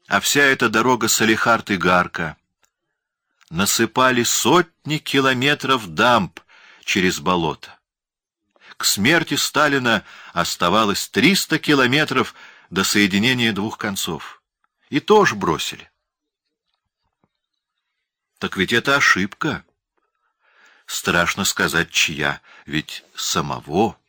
а вся эта дорога Салехард-Игарка. Насыпали сотни километров дамб через болото. К смерти Сталина оставалось 300 километров до соединения двух концов. И тоже бросили. Так ведь это ошибка. Страшно сказать, чья, ведь самого.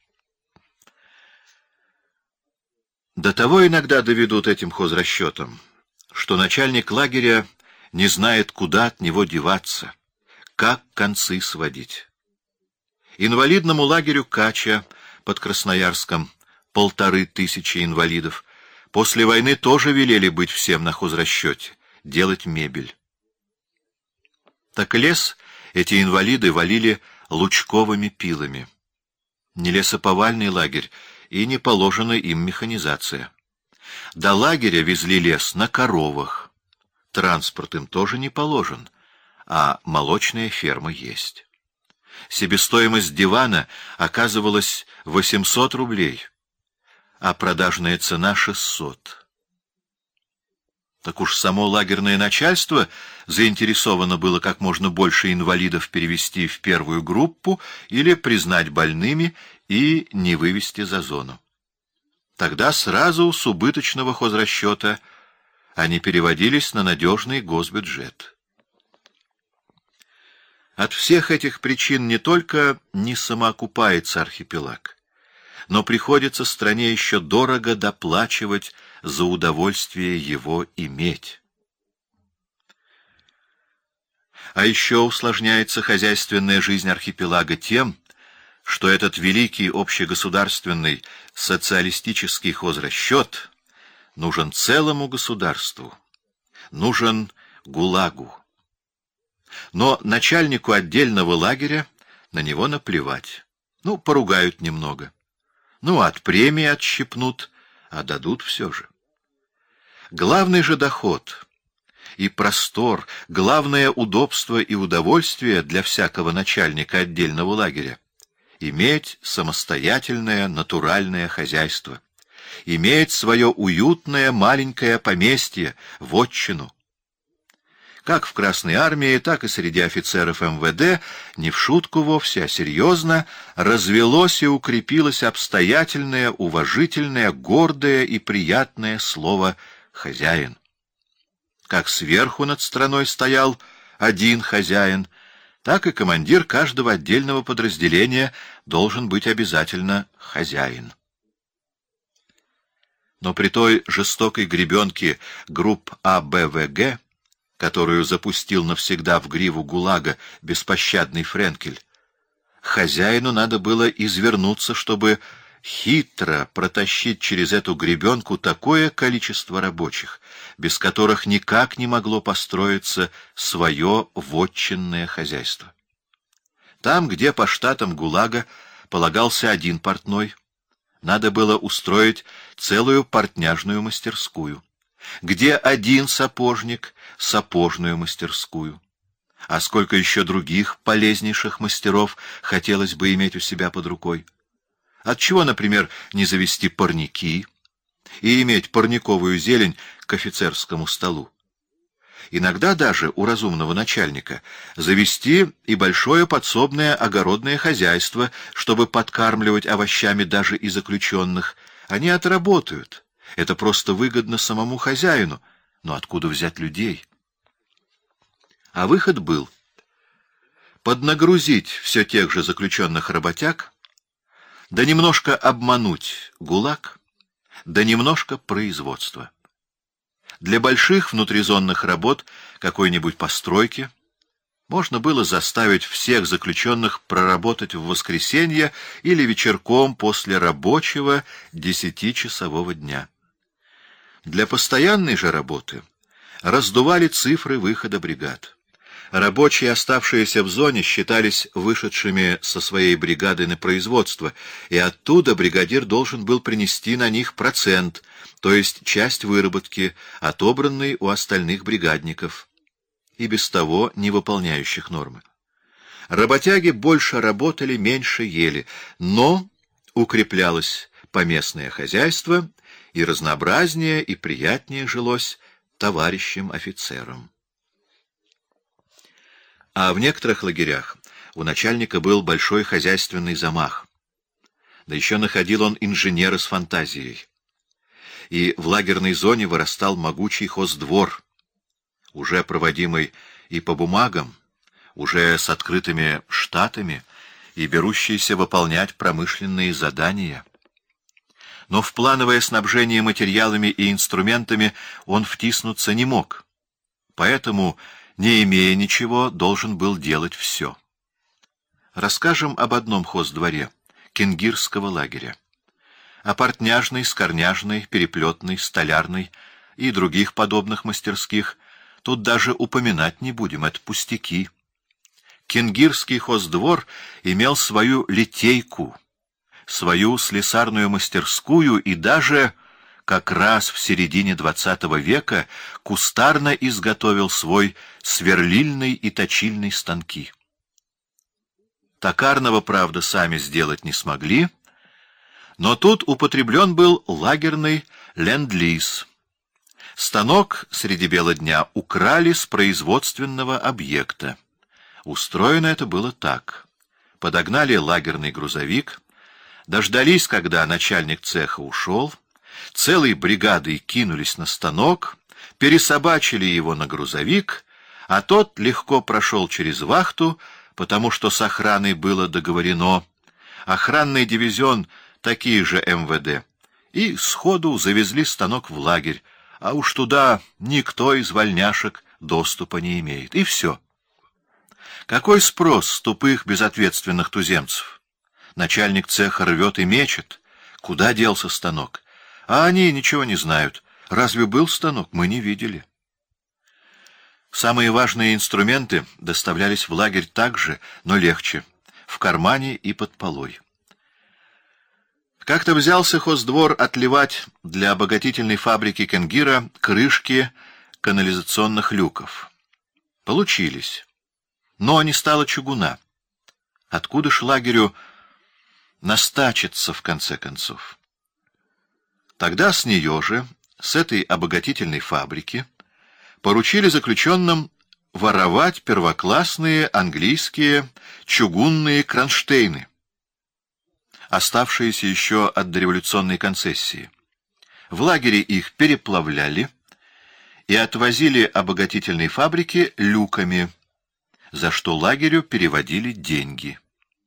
До того иногда доведут этим хозрасчетом, что начальник лагеря не знает, куда от него деваться, как концы сводить. Инвалидному лагерю Кача под Красноярском 1500 инвалидов после войны тоже велели быть всем на хозрасчете, делать мебель. Так лес эти инвалиды валили лучковыми пилами. Не лесоповальный лагерь, и не положена им механизация. До лагеря везли лес на коровах. Транспорт им тоже не положен, а молочная ферма есть. Себестоимость дивана оказывалась 800 рублей, а продажная цена 600. Так уж само лагерное начальство заинтересовано было как можно больше инвалидов перевести в первую группу или признать больными и не вывести за зону. Тогда сразу с убыточного хозрасчета они переводились на надежный госбюджет. От всех этих причин не только не самоокупается архипелаг, но приходится стране еще дорого доплачивать за удовольствие его иметь. А еще усложняется хозяйственная жизнь архипелага тем, что этот великий общегосударственный социалистический хозрасчет нужен целому государству, нужен ГУЛАГу. Но начальнику отдельного лагеря на него наплевать. Поругают немного. От премии отщипнут, а дадут все же. Главный же доход и простор, главное удобство и удовольствие для всякого начальника отдельного лагеря — иметь самостоятельное натуральное хозяйство, иметь свое уютное маленькое поместье, вотчину. Как в Красной армии, так и среди офицеров МВД, не в шутку вовсе, а серьезно, развелось и укрепилось обстоятельное, уважительное, гордое и приятное слово «хозяин». Как сверху над страной стоял один хозяин, так и командир каждого отдельного подразделения должен быть обязательно хозяин. Но при той жестокой гребенке групп АБВГ, которую запустил навсегда в гриву ГУЛАГа беспощадный Френкель, хозяину надо было извернуться, чтобы хитро протащить через эту гребенку такое количество рабочих, без которых никак не могло построиться свое вотчинное хозяйство. Там, где по штатам ГУЛАГа полагался один портной, надо было устроить целую портняжную мастерскую. Где один сапожник — сапожную мастерскую. А сколько еще других полезнейших мастеров хотелось бы иметь у себя под рукой? Отчего, например, не завести парники и иметь парниковую зелень к офицерскому столу? Иногда даже у разумного начальника завести и большое подсобное огородное хозяйство, чтобы подкармливать овощами даже и заключенных. Они отработают. Это просто выгодно самому хозяину, но откуда взять людей? А выход был поднагрузить все тех же заключенных работяг, да немножко обмануть ГУЛАГ, да немножко производства. Для больших внутризонных работ какой-нибудь постройки можно было заставить всех заключенных проработать в воскресенье или вечерком после рабочего 10-часового дня. Для постоянной же работы раздували цифры выхода бригад. Рабочие, оставшиеся в зоне, считались вышедшими со своей бригады на производство, и оттуда бригадир должен был принести на них процент, то есть часть выработки, отобранной у остальных бригадников, и без того не выполняющих нормы. Работяги больше работали, меньше ели, но укреплялось поместное хозяйство, и разнообразнее и приятнее жилось товарищем-офицером. А в некоторых лагерях у начальника был большой хозяйственный замах. Да еще находил он инженера с фантазией. И в лагерной зоне вырастал могучий хоздвор, уже проводимый и по бумагам, уже с открытыми штатами и берущийся выполнять промышленные задания. Но в плановое снабжение материалами и инструментами он втиснуться не мог, поэтому, не имея ничего, должен был делать все. Расскажем об одном хоздворе кенгирского лагеря. О портняжной, скорняжной, переплетной, столярной и других подобных мастерских тут даже упоминать не будем, это пустяки. Кенгирский хоздвор имел свою литейку, свою слесарную мастерскую и даже, как раз в середине XX века, кустарно изготовил свой сверлильный и точильный станки. Токарного, правда, сами сделать не смогли, но тут употреблен был лагерный ленд-лиз. Станок среди бела дня украли с производственного объекта. Устроено это было так. Подогнали лагерный грузовик, дождались, когда начальник цеха ушел, целой бригадой кинулись на станок, пересобачили его на грузовик, а тот легко прошел через вахту, потому что с охраной было договорено. Охранный дивизион такие же МВД, и сходу завезли станок в лагерь, а уж туда никто из вольняшек доступа не имеет. И все. Какой спрос с тупых безответственных туземцев? Начальник цеха рвет и мечет. Куда делся станок? А они ничего не знают. Разве был станок? Мы не видели. Самые важные инструменты доставлялись в лагерь так же, но легче, в кармане и под полой. Как-то взялся хоздвор отливать для обогатительной фабрики Кенгира крышки канализационных люков. Получились. Но не стало чугуна. Откуда ж лагерю настачиться, в конце концов? Тогда с нее же, с этой обогатительной фабрики, поручили заключенным воровать первоклассные английские чугунные кронштейны, оставшиеся еще от дореволюционной концессии. В лагере их переплавляли и отвозили обогатительной фабрике люками, за что лагерю переводили деньги.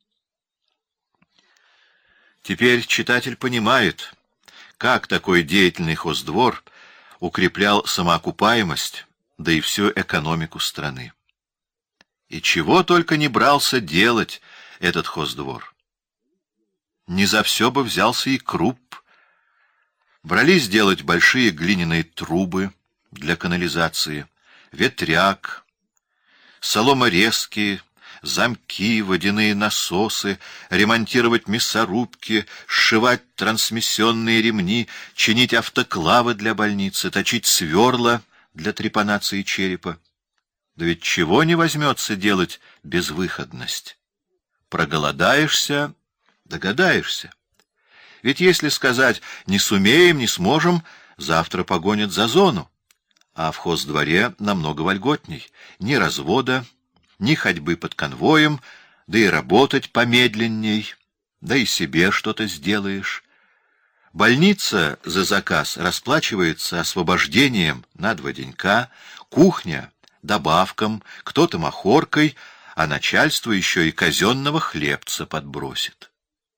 Теперь читатель понимает, как такой деятельный хоздвор укреплял самоокупаемость, да и всю экономику страны. И чего только не брался делать этот хоздвор. Не за все бы взялся и Крупп. Брались делать большие глиняные трубы для канализации, ветряк, соломорезки, замки, водяные насосы, ремонтировать мясорубки, сшивать трансмиссионные ремни, чинить автоклавы для больницы, точить сверла для трепанации черепа. Да ведь чего не возьмется делать безвыходность? Проголодаешься, догадаешься. Ведь если сказать «не сумеем, не сможем», завтра погонят за зону. А в хоздворе намного вольготней. Ни развода, ни ходьбы под конвоем, да и работать помедленней, да и себе что-то сделаешь. Больница за заказ расплачивается освобождением на 2 денька, кухня — добавком, кто-то махоркой, а начальство еще и казенного хлебца подбросит.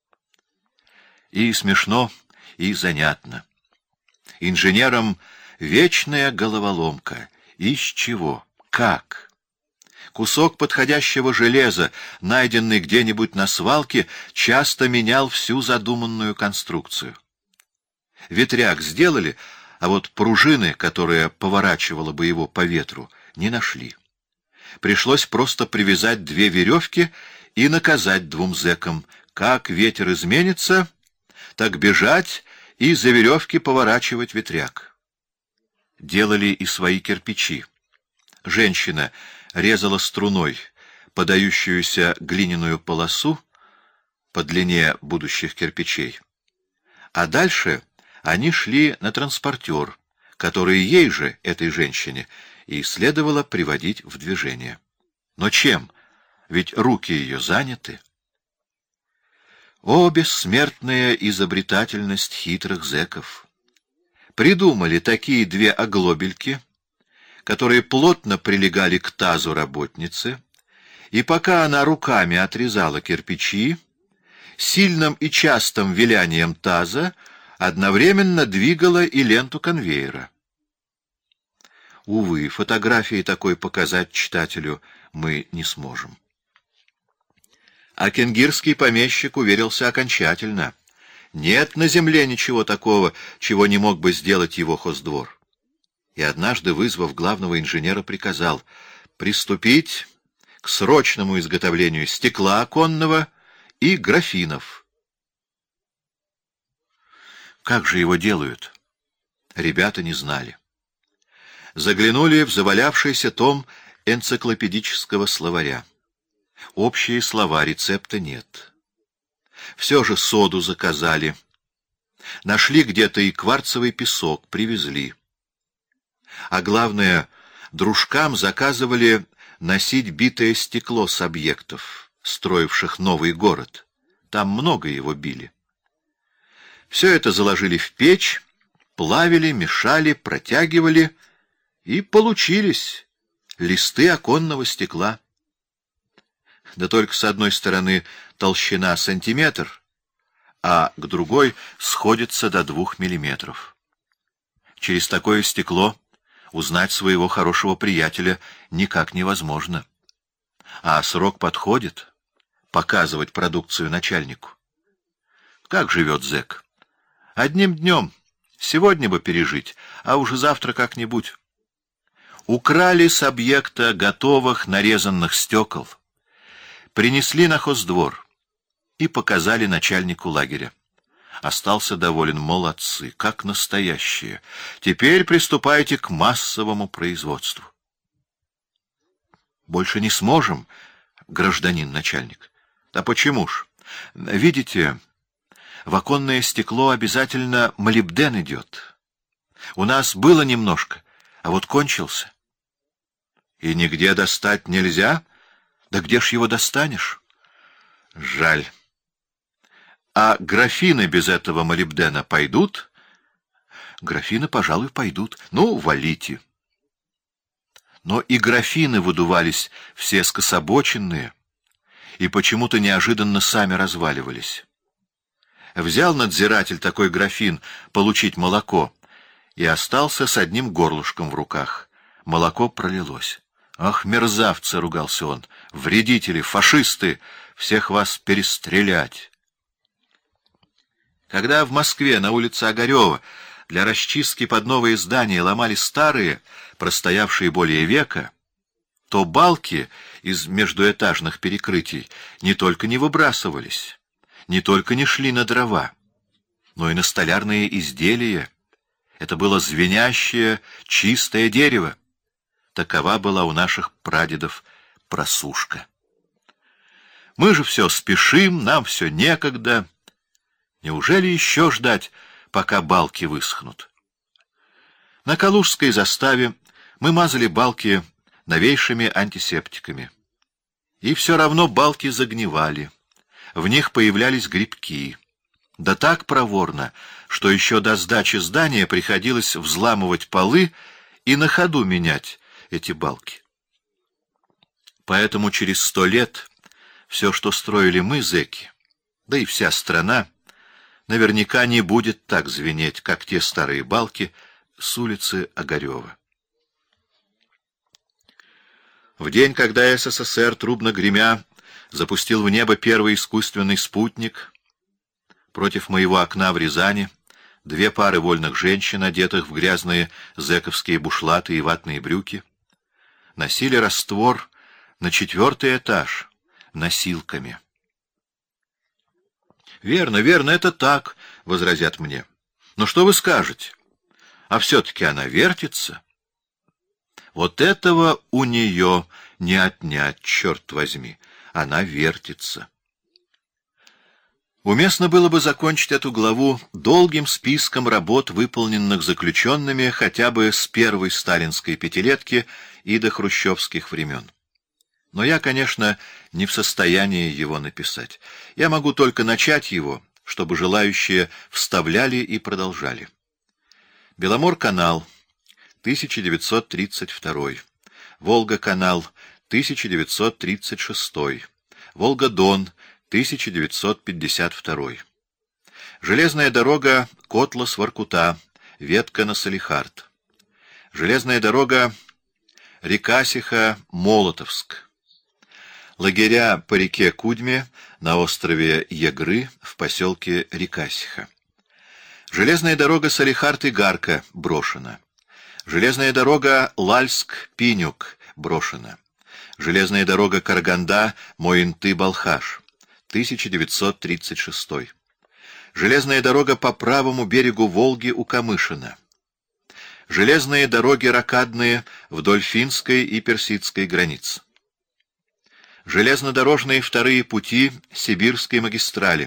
И смешно, и занятно. Инженерам вечная головоломка. Из чего? Как? Кусок подходящего железа, найденный где-нибудь на свалке, часто менял всю задуманную конструкцию. Ветряк сделали, а вот пружины, которая поворачивала бы его по ветру, не нашли. Пришлось просто привязать 2 веревки и наказать 2 зэкам. Как ветер изменится, так бежать и за веревки поворачивать ветряк. Делали и свои кирпичи. Женщина резала струной подающуюся глиняную полосу по длине будущих кирпичей, а дальше они шли на транспортер, которые ей же, этой женщине, и следовало приводить в движение. Но чем? Ведь руки ее заняты. О, бессмертная изобретательность хитрых зэков! Придумали такие две оглобельки, которые плотно прилегали к тазу работницы, и пока она руками отрезала кирпичи, сильным и частым вилянием таза одновременно двигала и ленту конвейера. Увы, фотографии такой показать читателю мы не сможем. А кенгирский помещик уверился окончательно. Нет на земле ничего такого, чего не мог бы сделать его хоздвор. И однажды, вызвав главного инженера, приказал приступить к срочному изготовлению стекла оконного и графинов. Как же его делают? Ребята не знали. Заглянули в завалявшийся том энциклопедического словаря. Общие слова, рецепта нет. Все же соду заказали. Нашли где-то и кварцевый песок, привезли. А главное, дружкам заказывали носить битое стекло с объектов, строивших новый город. Там много его били. Все это заложили в печь, плавили, мешали, протягивали, и получились листы оконного стекла. Да только с одной стороны толщина сантиметр, а к другой сходится до 2 миллиметров. Через такое стекло узнать своего хорошего приятеля никак невозможно. А срок подходит показывать продукцию начальнику. Как живет зэк? Одним днем. Сегодня бы пережить, а уже завтра как-нибудь. Украли с объекта готовых нарезанных стекол, принесли на хоздвор и показали начальнику лагеря. Остался доволен. Молодцы, как настоящие. Теперь приступайте к массовому производству. Больше не сможем, гражданин начальник. Да почему ж? Видите, в оконное стекло обязательно молибден идет. У нас было немножко, а вот кончился. И нигде достать нельзя? Да где ж его достанешь? Жаль. А графины без этого молибдена пойдут? Графины, пожалуй, пойдут. Ну, валите. Но и графины выдувались все скособоченные, и почему-то неожиданно сами разваливались. Взял надзиратель такой графин получить молоко и остался с одним горлышком в руках. Молоко пролилось. «Ах, мерзавцы!» — ругался он. «Вредители, фашисты! Всех вас перестрелять!» Когда в Москве на улице Огарева для расчистки под новые здания ломали старые, простоявшие более века, то балки из междуэтажных перекрытий не только не выбрасывались, не только не шли на дрова, но и на столярные изделия. Это было звенящее, чистое дерево. Такова была у наших прадедов просушка. Мы же все спешим, нам все некогда. Неужели еще ждать, пока балки высохнут? На Калужской заставе мы мазали балки новейшими антисептиками. И все равно балки загнивали. В них появлялись грибки. Да так проворно, что еще до сдачи здания приходилось взламывать полы и на ходу менять эти балки. Поэтому через 100 лет все, что строили мы, зэки, да и вся страна, наверняка не будет так звенеть, как те старые балки с улицы Огарева. В день, когда СССР, трубно гремя, запустил в небо первый искусственный спутник, против моего окна в Рязани 2 пары вольных женщин, одетых в грязные зэковские бушлаты и ватные брюки, носили раствор на 4-й этаж носилками. «Верно, верно, это так», — возразят мне. «Но что вы скажете? А все-таки она вертится». Вот этого у нее не отнять, черт возьми. Она вертится. Уместно было бы закончить эту главу долгим списком работ, выполненных заключенными хотя бы с первой сталинской пятилетки и до хрущевских времен. Но я, конечно, не в состоянии его написать. Я могу только начать его, чтобы желающие вставляли и продолжали. Беломор-канал, 1932. Волга-канал, 1936. Волга-Дон, 1952. Железная дорога Котлас-Воркута, ветка на Салихард. Железная дорога Рекасиха-Молотовск. Лагеря по реке Кудьме на острове Ягры в поселке Рекасиха. Железная дорога Салихард-Игарка брошена. Железная дорога Лальск-Пинюк брошена. Железная дорога Караганда-Моинты-Балхаш, 1936. Железная дорога по правому берегу Волги у Камышина. Железные дороги рокадные вдоль финской и персидской границ. Железнодорожные вторые пути Сибирской магистрали,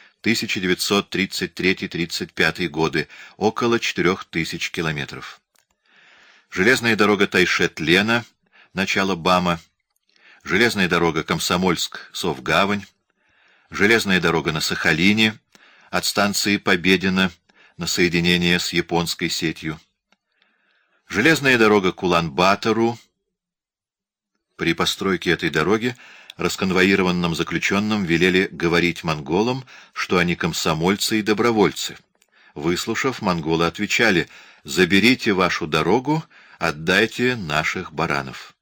1933-35 годы, около 4000 километров. Железная дорога Тайшет-Лена, начало БАМа. Железная дорога Комсомольск-Совгавань. Железная дорога на Сахалине, от станции Победино на соединение с японской сетью. Железная дорога Кулан-Батору. При постройке этой дороги расконвоированным заключенным велели говорить монголам, что они комсомольцы и добровольцы. Выслушав, монголы отвечали: «Заберите вашу дорогу, отдайте наших баранов».